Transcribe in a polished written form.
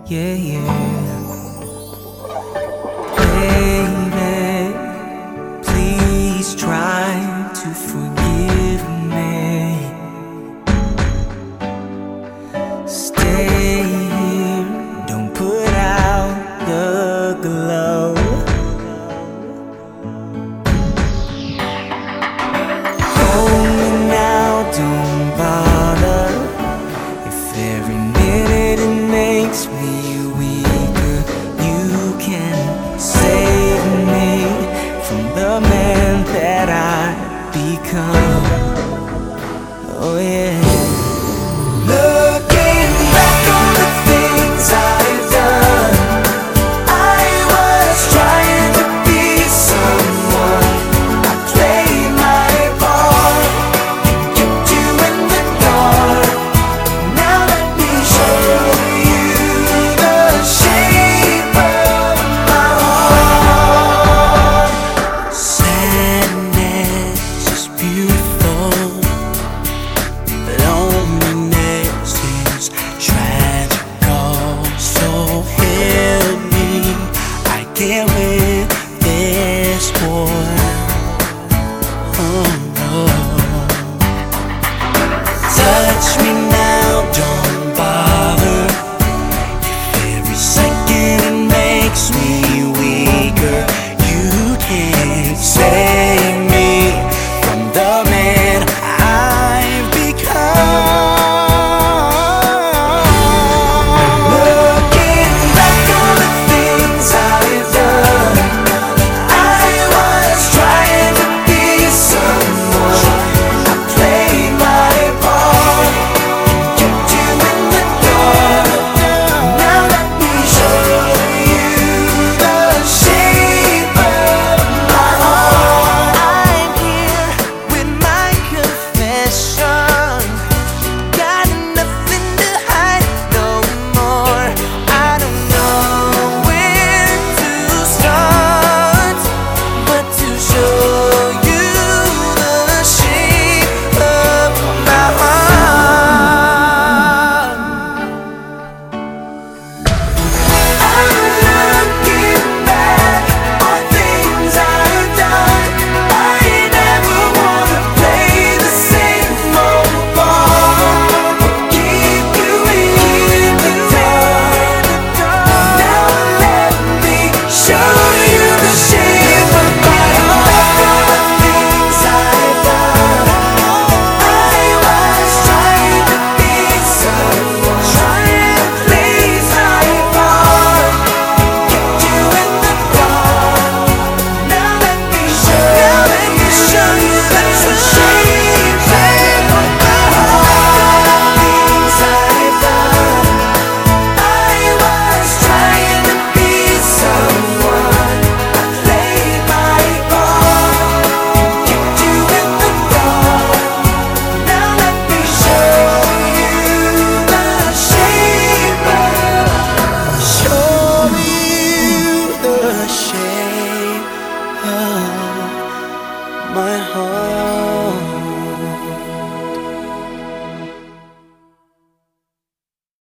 Yeah, yeah. Baby, please try to forgive me. Stay here, don't put out the glow. Hold me now, don't bother. If every minute it makes me weaker, you can save me from the man that I become. Oh yeah.